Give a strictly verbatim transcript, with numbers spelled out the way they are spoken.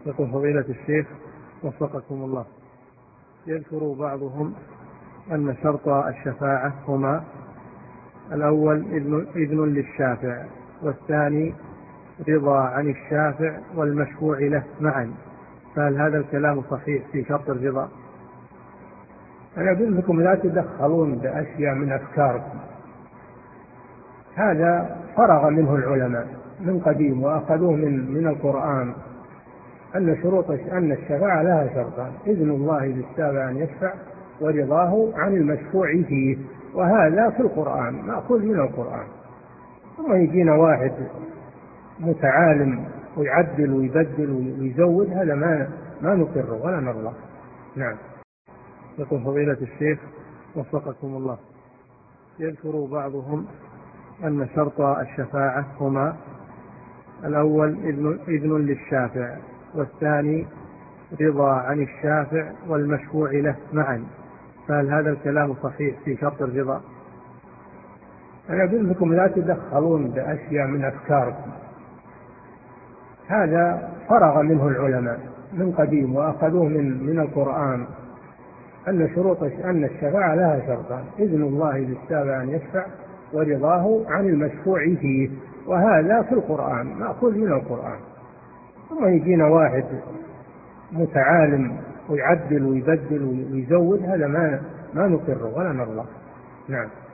يقول فضيلة الشيخ وفقكم الله، يذكر بعضهم أن شرط الشفاعة هما: الأول إذن, إذن للشافع، والثاني رضا عن الشافع والمشفوع له معا، فهل هذا الكلام صحيح في شرط الرضا؟ أنا أقول لكم لا تدخلون بأشياء من أفكاركم، هذا فرغ منه العلماء من قديم وأخذوه من من القرآن، أن شروط أن الشفاعة لها شرطان: إذن الله للشافع أن يشفع، ورضاه عن المشفوع فيه، وهذا في القرآن مأخوذ من القرآن. ثم يجينا واحد متعالم ويعدل ويبدل ويزود، هذا ما ما نقره ولا نرضى. نعم. يقول فضيلة الشيخ وفقكم الله، يذكر بعضهم أن شرط الشفاعة هما: الأول إذن, إذن للشافع، والثاني رضا عن الشافع والمشفوع له معا، فهل هذا الكلام صحيح في شرط الرضا؟ أنا أقول لكم لا تدخلون بأشياء من أفكاركم، هذا فرغ منه العلماء من قديم وأخذوه من من القرآن، أن شروط أن الشفاعة لها شرطان: إذن الله للشافع أن يشفع، ورضاه عن المشفوع فيه، وهذا في القرآن مأخوذ من القرآن. ثم يجينا واحد متعالم ويعدل ويبدل ويزود، هذا ما ما نقره ولا نرضى. نعم.